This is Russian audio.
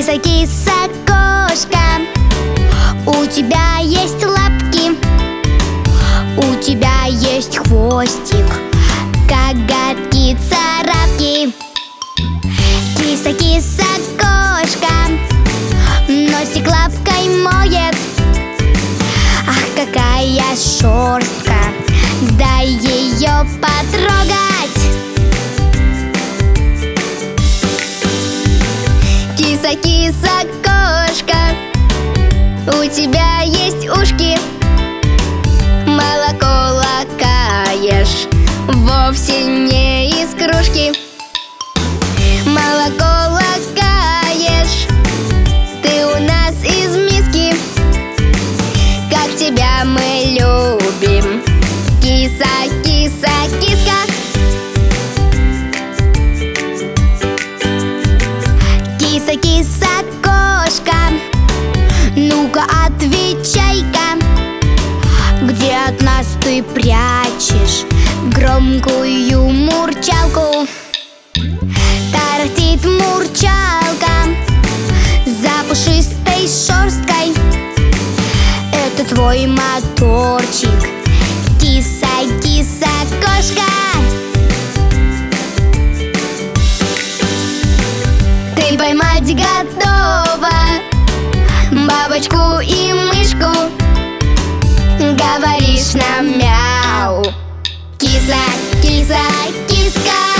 Киса-киса, кошка, у тебя есть лапки, у тебя есть хвостик, коготки, царапки. Киса-киса, кошка, носик лапкой моет. Ах, какая шерстка, дай ее потрогать. Киса-киса, кошка, у тебя есть ушки, молоко лакаешь вовсе не из кружки. Молоко лакаешь ты у нас из миски, как тебя мы любим, киса, киса, киска. Киса-киса, кошка, ну-ка отвечай-ка, где от нас ты прячешь громкую мурчалку? Тарахтит мурчалка за пушистой шерсткой. Это твой моторчик, киса-киса, кошка. Ты поймать готова бабочку и мышку, говоришь нам мяу. Киса, киса, киска.